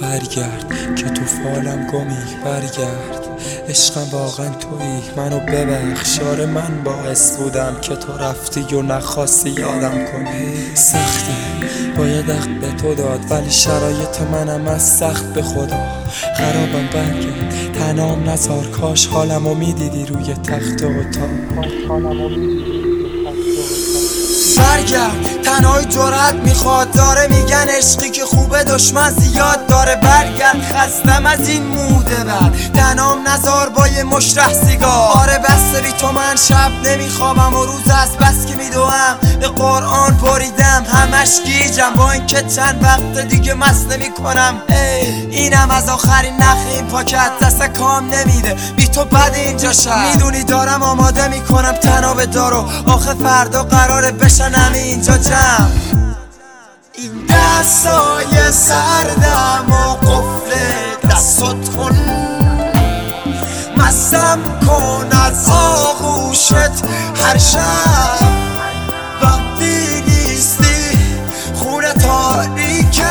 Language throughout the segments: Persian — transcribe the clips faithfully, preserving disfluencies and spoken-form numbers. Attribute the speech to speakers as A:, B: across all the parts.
A: برگرد که تو فالم گمی، برگرد عشقم واقعا تویی، منو ببخش. آره من باعث بودم که تو رفتی و نخواستی یادم کنی. سخته باید حق به تو داد، ولی شرایط منم از سخت به خدا. خرابم برگرد تنام نزار، کاش حالمو میدیدی روی تخت اتاق. برگرد تنهای جرأت میخواد، داره میگن عشقی که خوبه دشمن زیاد داره. برگرد خستم از این موده بد، تنام نزار با یه مشرح سیگار. آره بسته بی تو من شب نمیخوابم و روز از بس که میدوام به قرآن بریدم. همش گیجم با این که چند وقت دیگه مست نمی کنم. اینم از آخرین نخ این پاکت، دست کام نمیده بی تو بد اینجا شد. میدونی دارم آماده میکنم تناب دارو، آخه فردا قراره بشنم اینجا جمع. این دستای سردم و قفل دستات کن، مستم کن از آغوشت هر شب. وقتی نیستی خونه تاریکه،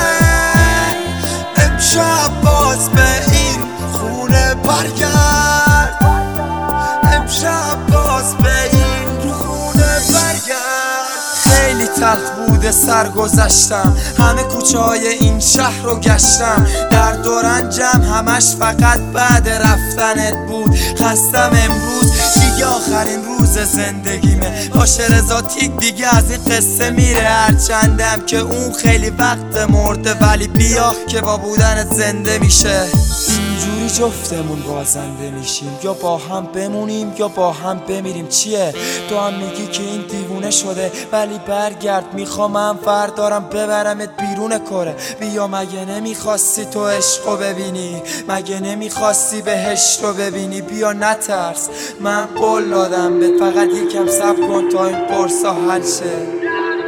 A: امشب باز به این خونه برگرد. امشب باز به این خونه برگرد. خیلی تلخ بوده سرگذشتم، همه کوچه های این شهر رو گشتم. درد و رنجم همش فقط بعد رفتنت بود. خستم امروز دیگه آخرین روز زندگیمه. باشه رضا تیک دیگه از این قصه میره، هرچندم که اون خیلی وقت مرده، ولی بیا که با بودنت زنده میشه. اینجوری جفتمون بازنده میشیم، یا با هم بمونیم یا با هم بمیریم. چیه تو هم میگی که این دیوونه شده، ولی برگرد میخوام من فردارم ببرمت بیرون کره. بیا مگه نمیخواستی تو عشقو ببینی، مگه نمیخواستی بهشت رو ببینی. بیا نترس من قول دادم بهت، فقط یکم صبر کن تا این پرسا حل شه.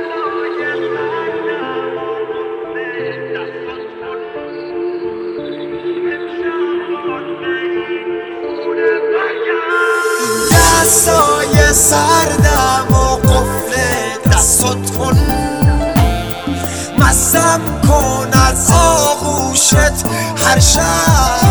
A: دستای سردم و قفل دستات کن، مستم کن از آغوشت هر شب.